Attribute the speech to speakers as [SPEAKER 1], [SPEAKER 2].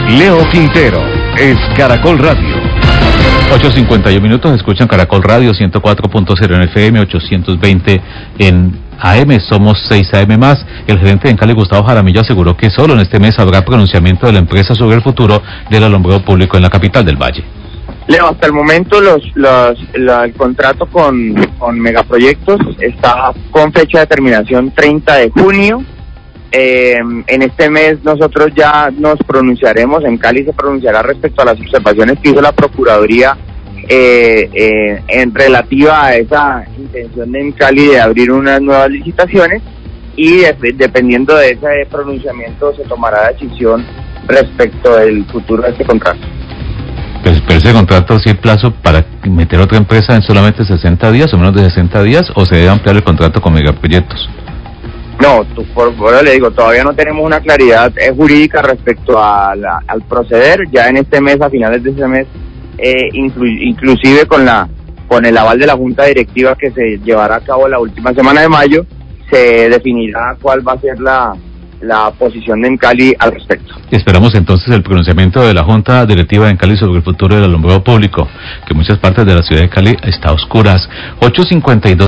[SPEAKER 1] Leo Quintero es Caracol Radio.
[SPEAKER 2] 8:51, escuchan Caracol Radio 104.0 en FM, 820 en AM, somos 6 AM más. El gerente de Encali, Gustavo Jaramillo, aseguró que solo en este mes habrá pronunciamiento de la empresa sobre el futuro del alumbrado público en la capital del Valle.
[SPEAKER 3] Leo, hasta el momento el contrato con Megaproyectos está con fecha de terminación 30 de junio. En este mes nosotros ya nos pronunciaremos, en Cali se pronunciará respecto a las observaciones que hizo la Procuraduría en relativa a esa intención de Cali de abrir unas nuevas licitaciones, y dependiendo de ese pronunciamiento se tomará la decisión respecto del futuro de este contrato.
[SPEAKER 2] Pero ese contrato, ¿sí hay plazo para meter otra empresa en solamente 60 días o menos de 60 días, o se debe ampliar el contrato con Megaproyectos?
[SPEAKER 3] No, por le digo, todavía no tenemos una claridad jurídica respecto al proceder. Ya en este mes, a finales de este mes, inclusive con el aval de la Junta Directiva que se llevará a cabo la última semana de mayo, se definirá cuál va a ser la posición de Encali al respecto.
[SPEAKER 2] Esperamos entonces el pronunciamiento de la Junta Directiva de Encali sobre el futuro del alumbrado público, que en muchas partes de la ciudad de Cali está a oscuras. 8:52